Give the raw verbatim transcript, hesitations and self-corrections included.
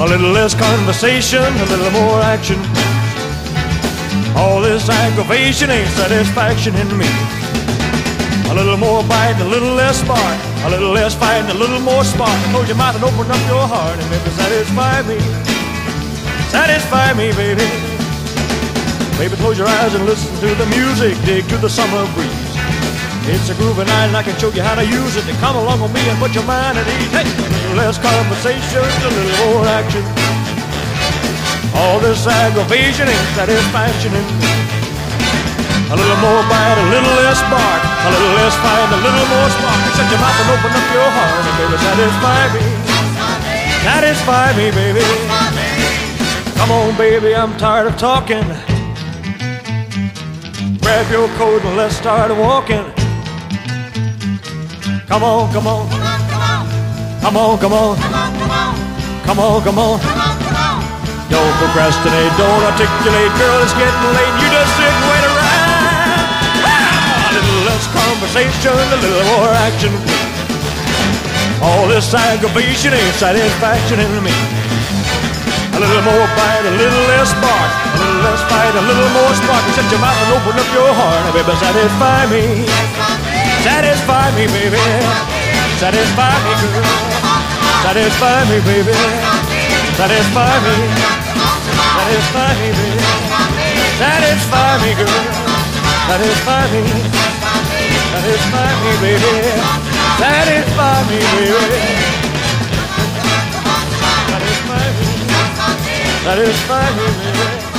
A little less conversation, a little more action. All this aggravation ain't satisfaction in me. A little more bite, a little less spark. A little less fight, and a little more spark. Close your mouth and open up your heart and maybe satisfy me. Satisfy me, baby. Baby, close your eyes and listen to the music. Dig to the summer breeze. It's a groovy night and I can show you how to use it. To come along with me and put your mind at ease. Hey, a little less conversation, a little more action. All this aggravation ain't satisfaction in me. A little more bite, a little less spark. A little less fight, a little more spark. Shut your mouth and open up your heart and baby, satisfy me. Satisfy me, baby. Come on, baby, I'm tired of talking. Grab your coat and let's start walking. Come on, come on. Come on, come on. Come on, come on. Don't procrastinate, don't articulate. Girl, it's getting late. You just sit and wait around. Ah, a little less conversation, a little more action. All this aggravation ain't satisfaction in me. A little more bite, a little less spark. A little less fight, a little more spark. Shut your mouth and open up your heart. And baby, satisfy me. Satisfy me, baby. Satisfy me, girl. Satisfy me, baby. Satisfy me. Satisfy me, baby. Satisfy me, girl. Satisfy me. Satisfy me, baby. Satisfy me, baby. Satisfy me. Satisfy me, baby.